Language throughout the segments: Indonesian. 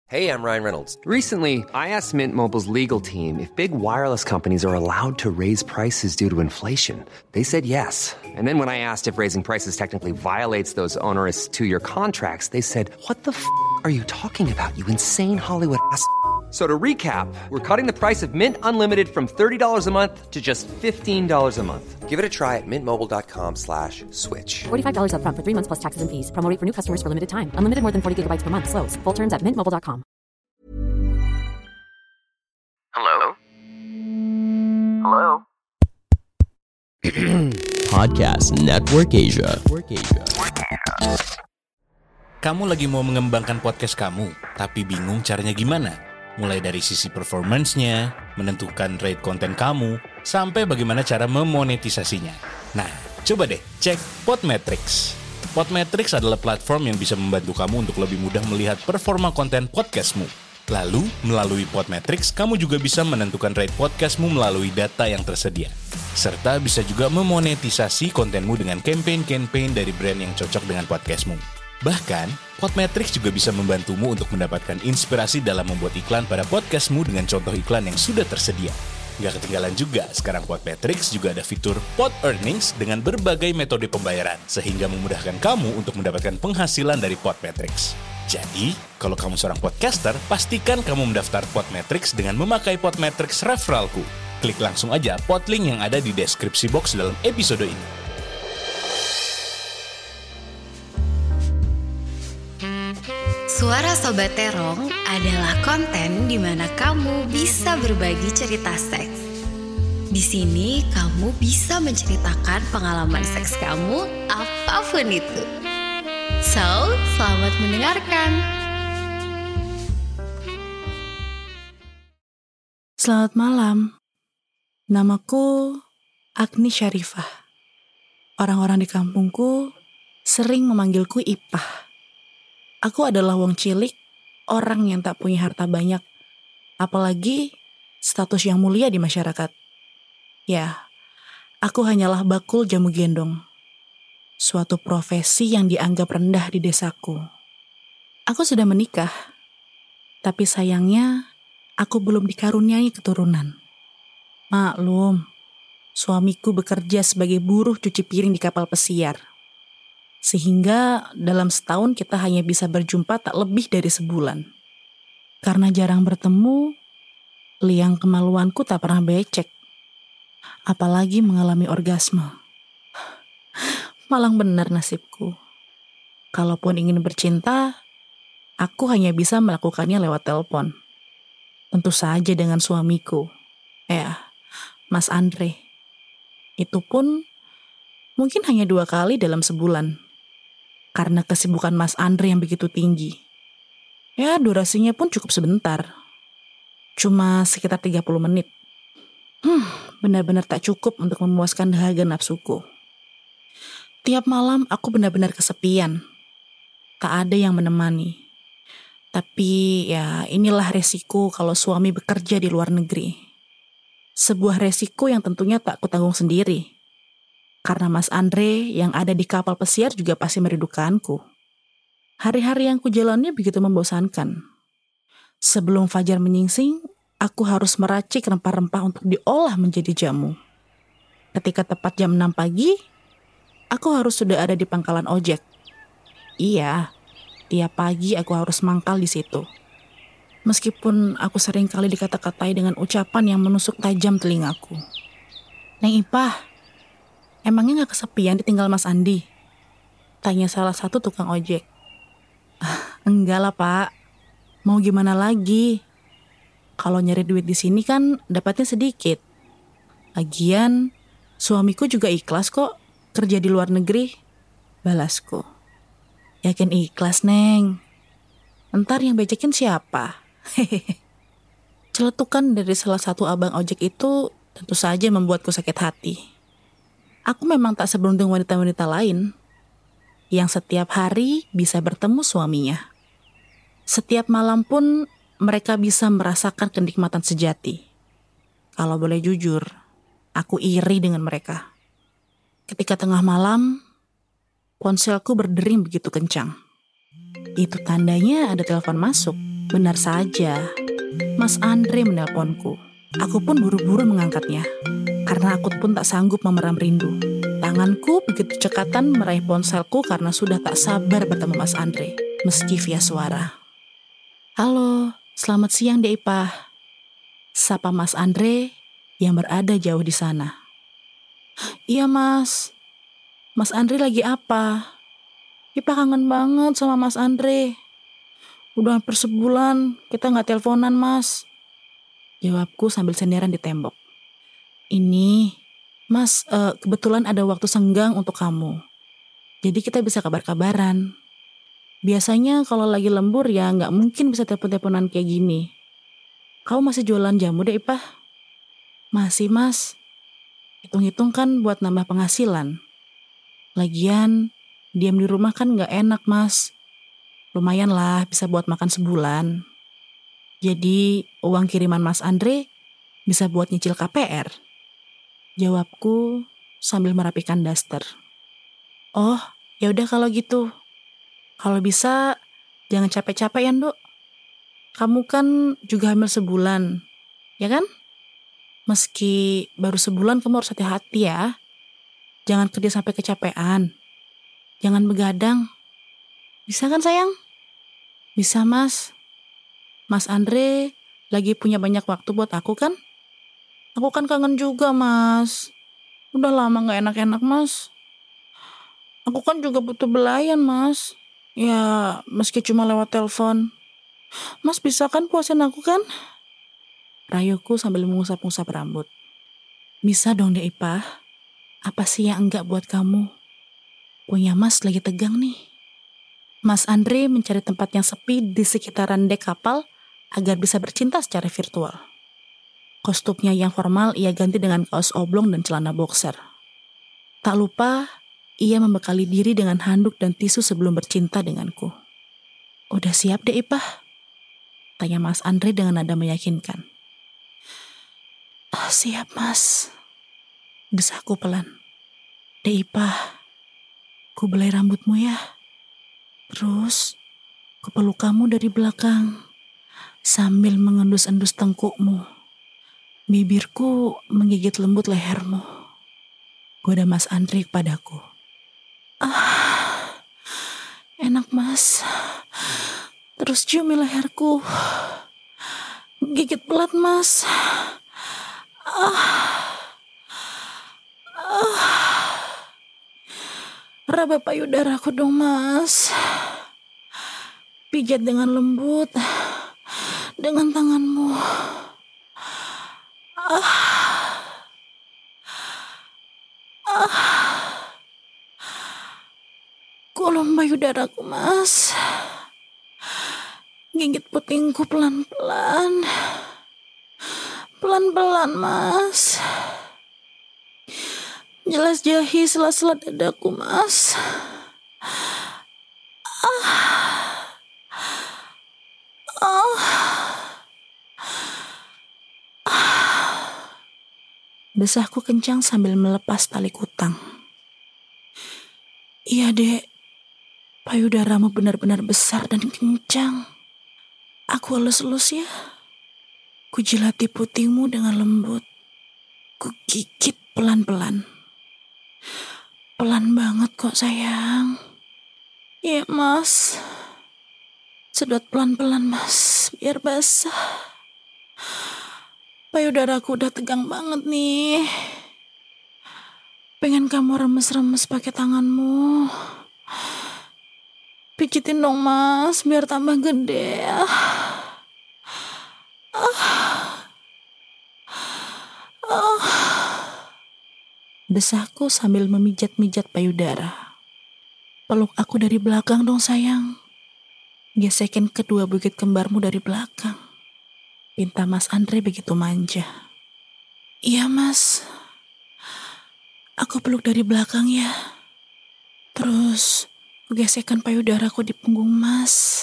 Hey, I'm Ryan Reynolds. Recently, I asked Mint Mobile's legal team if big wireless companies are allowed to raise prices due to inflation. They said yes. And then when I asked if raising prices technically violates those onerous two-year contracts, they said, "What the are you talking about, you insane Hollywood ass?" So to recap, we're cutting the price of Mint Unlimited from $30 a month to just $15 a month. Give it a try at mintmobile.com/switch. $45 up front for 3 months plus taxes and fees. Promo rate for new customers for limited time. Unlimited more than 40 gigabytes per month. Slows full terms at mintmobile.com. Hello? Hello? Podcast Network Asia. Kamu lagi mau mengembangkan podcast kamu, tapi bingung caranya gimana? Mulai dari sisi performance-nya, menentukan rate konten kamu, sampai bagaimana cara memonetisasinya. Nah, coba deh cek Podmetrics. Podmetrics adalah platform yang bisa membantu kamu untuk lebih mudah melihat performa konten podcastmu. Lalu, melalui Podmetrics, kamu juga bisa menentukan rate podcastmu melalui data yang tersedia. Serta bisa juga memonetisasi kontenmu dengan campaign-campaign dari brand yang cocok dengan podcastmu. Bahkan, Podmetrics juga bisa membantumu untuk mendapatkan inspirasi dalam membuat iklan pada podcastmu dengan contoh iklan yang sudah tersedia. Gak ketinggalan juga, sekarang Podmetrics juga ada fitur Pod Earnings dengan berbagai metode pembayaran, sehingga memudahkan kamu untuk mendapatkan penghasilan dari Podmetrics. Jadi, kalau kamu seorang podcaster, pastikan kamu mendaftar Podmetrics dengan memakai Podmetrics referralku. Klik langsung aja podlink yang ada di deskripsi box dalam episode ini. Suara Sobat Terong adalah konten di mana kamu bisa berbagi cerita seks. Di sini kamu bisa menceritakan pengalaman seks kamu apapun itu. So, selamat mendengarkan. Selamat malam. Namaku Agni Syarifah. Orang-orang di kampungku sering memanggilku Ipah. Aku adalah wong cilik, orang yang tak punya harta banyak, apalagi status yang mulia di masyarakat. Ya, aku hanyalah bakul jamu gendong, suatu profesi yang dianggap rendah di desaku. Aku sudah menikah, tapi sayangnya aku belum dikaruniai keturunan. Maklum, suamiku bekerja sebagai buruh cuci piring di kapal pesiar. Sehingga dalam setahun kita hanya bisa berjumpa tak lebih dari sebulan. Karena jarang bertemu, liang kemaluanku tak pernah becek. Apalagi mengalami orgasme. Malang benar nasibku. Kalaupun ingin bercinta, aku hanya bisa melakukannya lewat telepon. Tentu saja dengan suamiku. Mas Andre. Itu pun mungkin hanya 2 kali dalam sebulan. Karena kesibukan Mas Andre yang begitu tinggi. Ya, durasinya pun cukup sebentar. Cuma sekitar 30 menit. Benar-benar tak cukup untuk memuaskan dahaga nafsuku. Tiap malam aku benar-benar kesepian. Tak ada yang menemani. Tapi ya inilah resiko kalau suami bekerja di luar negeri. Sebuah resiko yang tentunya tak kutanggung sendiri. Karena Mas Andre yang ada di kapal pesiar juga pasti merindukanku. Hari-hari yang kujalani begitu membosankan. Sebelum fajar menyingsing, aku harus meracik rempah-rempah untuk diolah menjadi jamu. Ketika tepat jam 6 pagi, aku harus sudah ada di pangkalan ojek. Iya, tiap pagi aku harus mangkal di situ. Meskipun aku sering kali dikata-katai dengan ucapan yang menusuk tajam telingaku. Neng Ipah, emangnya gak kesepian ditinggal Mas Andi? Tanya salah satu tukang ojek. Enggak lah Pak, mau gimana lagi? Kalau nyari duit di sini kan dapatnya sedikit. Lagian, suamiku juga ikhlas kok kerja di luar negeri. Balasku. Yakin ikhlas Neng? Entar yang becekin siapa? Celetukan dari salah satu abang ojek itu tentu saja membuatku sakit hati. Aku memang tak seberuntung wanita-wanita lain yang setiap hari bisa bertemu suaminya. Setiap malam pun mereka bisa merasakan kenikmatan sejati. Kalau boleh jujur, aku iri dengan mereka. Ketika tengah malam, ponselku berdering begitu kencang. Itu tandanya ada telepon masuk. Benar saja, Mas Andre menelponku. Aku pun buru-buru mengangkatnya, karena aku pun tak sanggup memeram rindu. Tanganku begitu cekatan meraih ponselku karena sudah tak sabar bertemu Mas Andre, meski via suara. Halo, selamat siang Dek Ipah. Sapa Mas Andre yang berada jauh di sana. Iya Mas. Mas Andre lagi apa? Ipah kangen banget sama Mas Andre. Udah hampir sebulan kita gak teleponan Mas. Jawabku sambil senderan di tembok. Ini, Mas, kebetulan ada waktu senggang untuk kamu. Jadi kita bisa kabar-kabaran. Biasanya kalau lagi lembur ya gak mungkin bisa telepon-teleponan kayak gini. Kamu masih jualan jamu deh Ipah? Masih Mas. Hitung-hitung kan buat nambah penghasilan. Lagian, diam di rumah kan gak enak Mas. Lumayan lah bisa buat makan sebulan. Jadi uang kiriman Mas Andre bisa buat nyicil KPR. Jawabku sambil merapikan daster. Oh, ya udah kalau gitu. Kalau bisa jangan capek-capek ya Nduk. Kamu kan juga hamil sebulan, ya kan? Meski baru sebulan kamu harus hati-hati ya. Jangan kerja sampai kecapean. Jangan begadang. Bisa kan sayang? Bisa Mas. Mas Andre lagi punya banyak waktu buat aku kan? Aku kan kangen juga Mas. Udah lama gak enak-enak Mas. Aku kan juga butuh belayan Mas. Ya meski cuma lewat telepon. Mas bisa kan puasin aku kan? Rayuku sambil mengusap-ngusap rambut. Bisa dong Dek Ipah. Apa sih yang enggak buat kamu? Punya Mas lagi tegang nih. Mas Andre mencari tempat yang sepi di sekitaran dek kapal agar bisa bercinta secara virtual. Kostumnya yang formal ia ganti dengan kaos oblong dan celana boxer. Tak lupa, ia membekali diri dengan handuk dan tisu sebelum bercinta denganku. Udah siap Dek Ipah? Tanya Mas Andre dengan nada meyakinkan. Siap Mas. Desakku pelan. Dek Ipah, ku belai rambutmu ya. Terus, ku peluk kamu dari belakang sambil mengendus-endus tengkukmu. Bibirku menggigit lembut lehermu. Goda Mas Andre kepadaku. Enak Mas. Terus ciumi leherku. Gigit pelat Mas. Raba payudaraku dong Mas. Pijat dengan lembut dengan tanganmu. Kulum payudaraku Mas. Gigit putingku pelan-pelan. Pelan-pelan Mas. Jelas jahi sela-sela dadaku Mas. Desahku kencang sambil melepas tali kutang. Iya Dek, payudaramu benar-benar besar dan kencang. Aku elus-elus ya. Ku jilati putingmu dengan lembut. Ku gigit pelan-pelan. Pelan banget kok sayang. Iya Mas. Sedot pelan-pelan Mas, biar basah. Payudaraku udah tegang banget nih. Pengen kamu remes-remes pakai tanganmu. Pijitin dong Mas, biar tambah gede. Desahku sambil memijat-mijat payudara. Peluk aku dari belakang dong sayang. Gesekin kedua bukit kembarmu dari belakang. Pinta Mas Andre begitu manja. Iya Mas. Aku peluk dari belakang ya. Terus gesekan payudaraku di punggung Mas.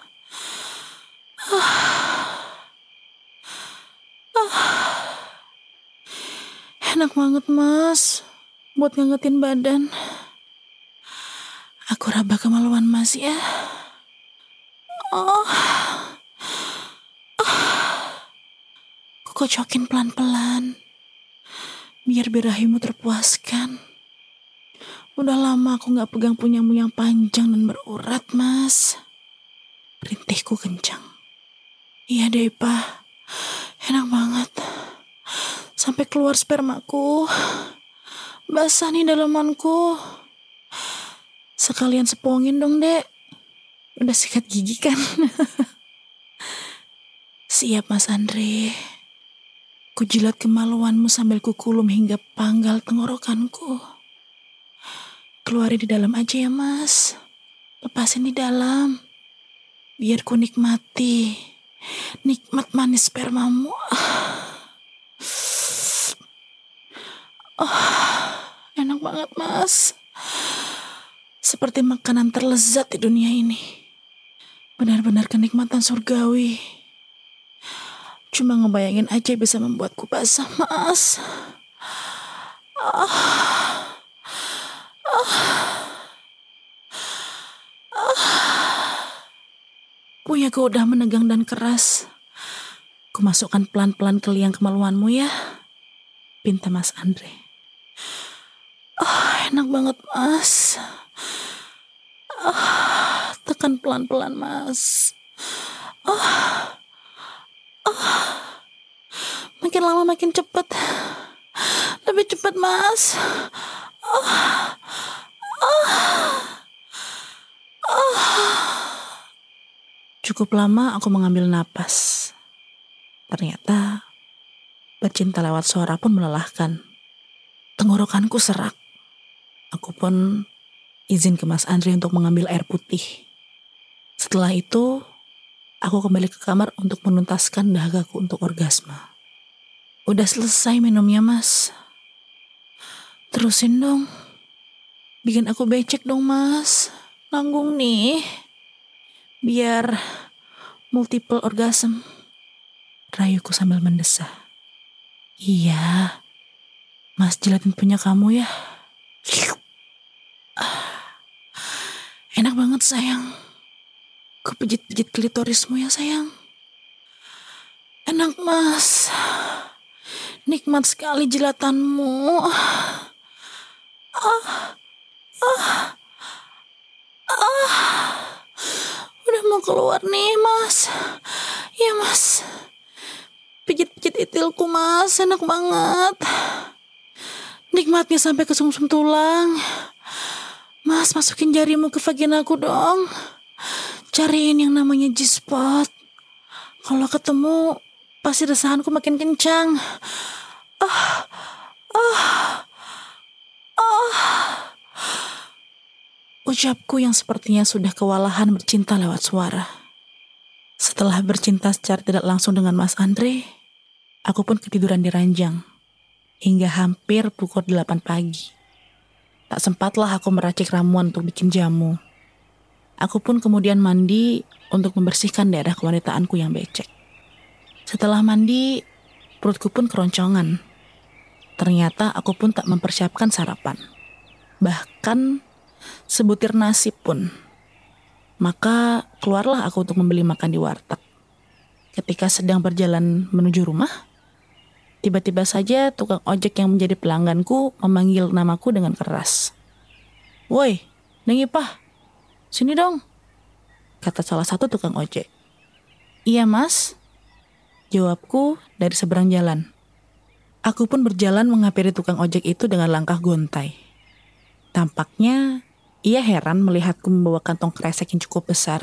Enak banget Mas, buat ngangetin badan. Aku raba kemaluan Mas ya. Aku kocokin pelan-pelan, biar birahimu terpuaskan. Udah lama aku gak pegang punyamu yang panjang dan berurat, Mas. Rintihku kencang. Iya deh, Pak. Enak banget. Sampai keluar spermaku. Basah nih dalamanku. Sekalian sepongin dong, Dek. Udah sikat gigi kan? Siap, Mas Andre. Kujilat kemaluanmu sambil kukulum hingga panggal tenggorokanku. Keluarin di dalam aja ya, Mas. Lepasin di dalam. Biar ku nikmati. Nikmat manis spermamu. Enak banget, Mas. Seperti makanan terlezat di dunia ini. Benar-benar kenikmatan surgawi. Cuma ngebayangin aja bisa membuatku basah, Mas. Punyaku udah menegang dan keras. Kumasukkan pelan-pelan ke liang kemaluanmu ya, pinta Mas Andre. Enak banget, Mas. Tekan pelan-pelan, Mas. Makin lama makin cepat. Lebih cepat, Mas. Cukup lama aku mengambil napas. Ternyata bercinta lewat suara pun melelahkan. Tenggorokanku serak. Aku pun izin ke Mas Andre untuk mengambil air putih. Setelah itu, aku kembali ke kamar untuk menuntaskan dahagaku untuk orgasme. Udah selesai minumnya, Mas. Terusin dong. Bikin aku becek dong, Mas. Nanggung nih. Biar multiple orgasm. Rayuku sambil mendesah. Iya. Mas jilatin punya kamu ya. Enak banget, sayang. Ku pijit-pijit klitorismu ya, sayang. Enak, Mas. Nikmat sekali jilatanmu. Udah mau keluar nih, Mas. Ya, Mas. Pijit-pijit itilku, Mas. Enak banget. Nikmatnya sampai ke sumsum tulang. Mas, masukin jarimu ke vaginaku dong. Cariin yang namanya G-spot. Kalau ketemu, pasti desahanku makin kencang. Ucapku yang sepertinya sudah kewalahan bercinta lewat suara. Setelah bercinta secara tidak langsung dengan Mas Andre, aku pun ketiduran di ranjang. Hingga hampir pukul 8 pagi. Tak sempatlah aku meracik ramuan untuk bikin jamu. Aku pun kemudian mandi untuk membersihkan daerah kewanitaanku yang becek. Setelah mandi, perutku pun keroncongan. Ternyata aku pun tak mempersiapkan sarapan. Bahkan sebutir nasi pun. Maka keluarlah aku untuk membeli makan di warteg. Ketika sedang berjalan menuju rumah, tiba-tiba saja tukang ojek yang menjadi pelangganku memanggil namaku dengan keras. "Woi, Neng Ipah, sini dong," kata salah satu tukang ojek. "Iya, Mas," jawabku dari seberang jalan. Aku pun berjalan menghampiri tukang ojek itu dengan langkah gontai. Tampaknya ia heran melihatku membawa kantong kresek yang cukup besar.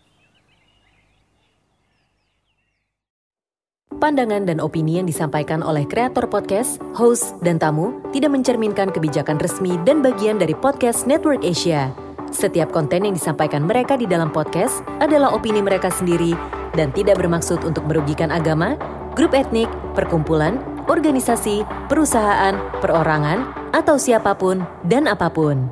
Pandangan dan opini yang disampaikan oleh kreator podcast, host, dan tamu tidak mencerminkan kebijakan resmi dan bagian dari podcast Network Asia. Setiap konten yang disampaikan mereka di dalam podcast adalah opini mereka sendiri dan tidak bermaksud untuk merugikan agama, grup etnik, perkumpulan, organisasi, perusahaan, perorangan, atau siapapun dan apapun.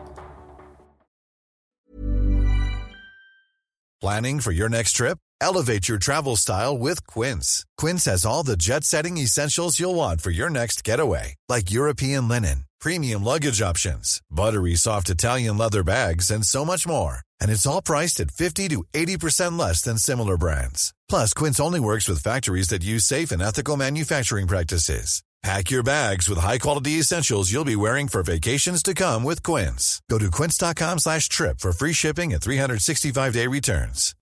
Planning for your next trip? Elevate your travel style with Quince. Quince has all the jet-setting essentials you'll want for your next getaway, like European linen, premium luggage options, buttery soft Italian leather bags, and so much more. And it's all priced at 50 to 80% less than similar brands. Plus, Quince only works with factories that use safe and ethical manufacturing practices. Pack your bags with high-quality essentials you'll be wearing for vacations to come with Quince. Go to quince.com/trip for free shipping and 365-day returns.